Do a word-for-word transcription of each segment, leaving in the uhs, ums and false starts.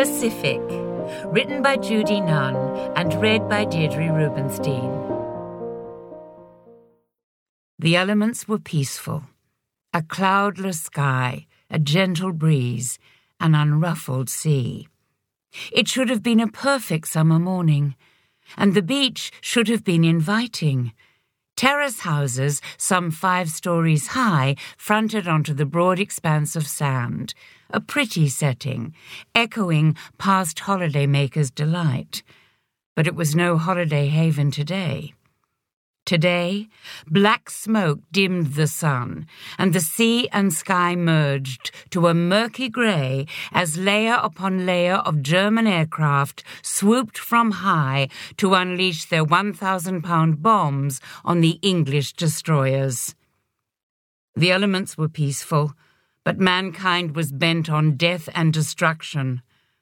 Pacific, written by Judy Nunn and read by Deirdre Rubenstein. The elements were peaceful. A cloudless sky, a gentle breeze, an unruffled sea. It should have been a perfect summer morning, and the beach should have been inviting. Terrace houses, some five stories high, fronted onto the broad expanse of sand, a pretty setting, echoing past holidaymakers' delight. But it was no holiday haven today. Today, black smoke dimmed the sun, and the sea and sky merged to a murky grey as layer upon layer of German aircraft swooped from high to unleash their one thousand pound bombs on the English destroyers. The elements were peaceful, but mankind was bent on death and destruction.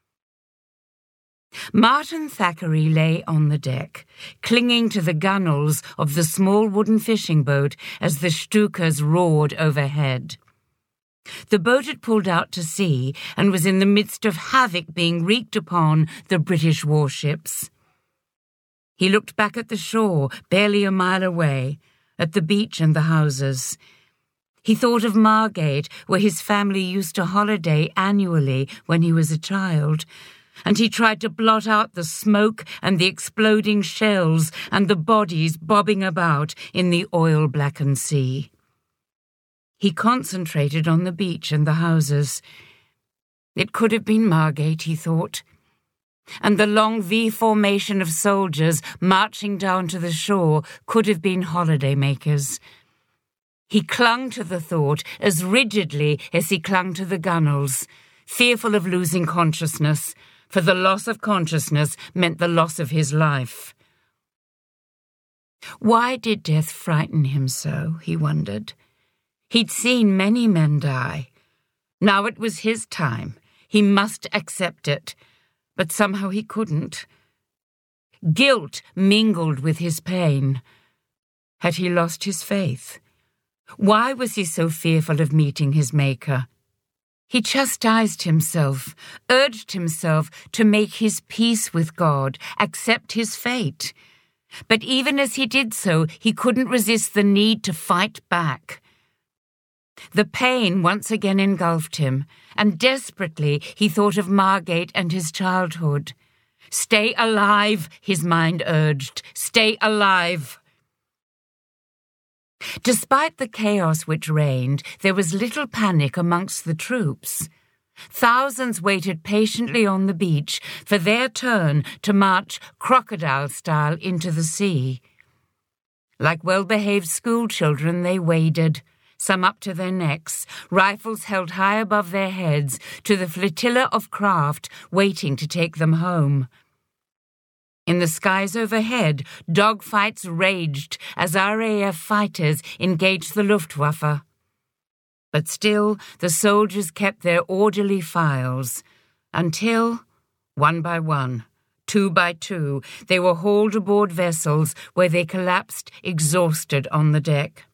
Martin Thackeray lay on the deck, clinging to the gunwales of the small wooden fishing boat as the Stukas roared overhead. The boat had pulled out to sea and was in the midst of havoc being wreaked upon the British warships. He looked back at the shore, barely a mile away, at the beach and the houses. He thought of Margate, where his family used to holiday annually when he was a child, and he tried to blot out the smoke and the exploding shells and the bodies bobbing about in the oil-blackened sea. He concentrated on the beach and the houses. It could have been Margate, he thought, and the long V formation of soldiers marching down to the shore could have been holidaymakers. He clung to the thought as rigidly as he clung to the gunwales, fearful of losing consciousness, for the loss of consciousness meant the loss of his life. Why did death frighten him so, he wondered. He'd seen many men die. Now it was his time. He must accept it. But somehow he couldn't. Guilt mingled with his pain. Had he lost his faith? Why was he so fearful of meeting his Maker? He chastised himself, urged himself to make his peace with God, accept his fate. But even as he did so, he couldn't resist the need to fight back. The pain once again engulfed him, and desperately he thought of Margate and his childhood. Stay alive, his mind urged. Stay alive. Despite the chaos which reigned, there was little panic amongst the troops. Thousands waited patiently on the beach for their turn to march crocodile-style into the sea. Like well-behaved schoolchildren, they waded, some up to their necks, rifles held high above their heads, to the flotilla of craft waiting to take them home. In the skies overhead, dogfights raged as R A F fighters engaged the Luftwaffe. But still, the soldiers kept their orderly files, until, one by one, two by two, they were hauled aboard vessels where they collapsed exhausted on the deck.